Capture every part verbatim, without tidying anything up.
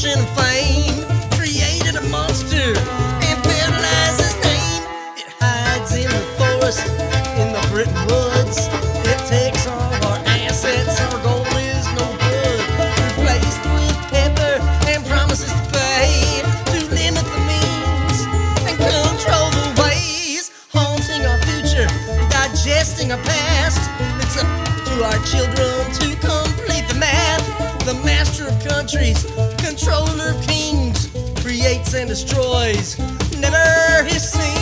fortune and fame, created a monster and fertilized his name. It hides in the forest, in the Britain woods. It takes all our assets, our gold is no good. Replaced with pepper and promises to pay, to limit the means and control the ways. Haunting our future, digesting our past. It's up to our children to complete the math. The master of countries, controller of kings, creates and destroys, never his seen.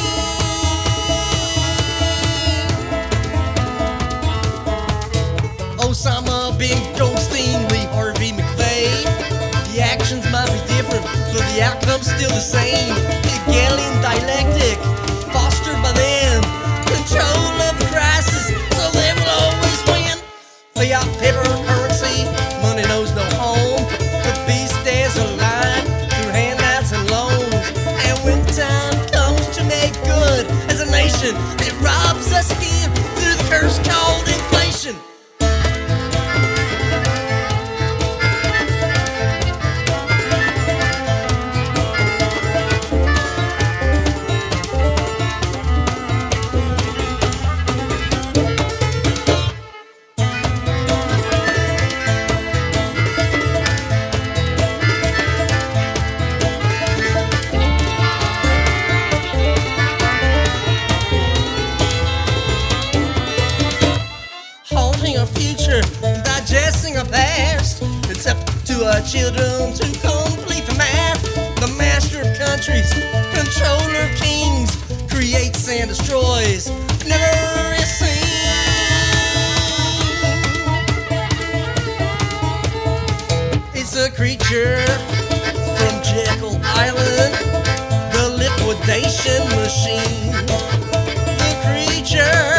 Osama bin Goldstein, Lee Harvey McVeigh. The actions might be different, but the outcome's still the same. Hegelian dialectic, fostered by them. Control of the crisis, so they will always win. Fiat paper currency, money knows no home. The beast stays alive through handouts and loans. And when time comes to make good as a nation, it robs us again through the curse called inflation. Our future, digesting our past. It's up to our children to complete the math. The master of countries, controller of kings, creates and destroys, never is seen. It's a creature from Jekyll Island, the liquidation machine. The creature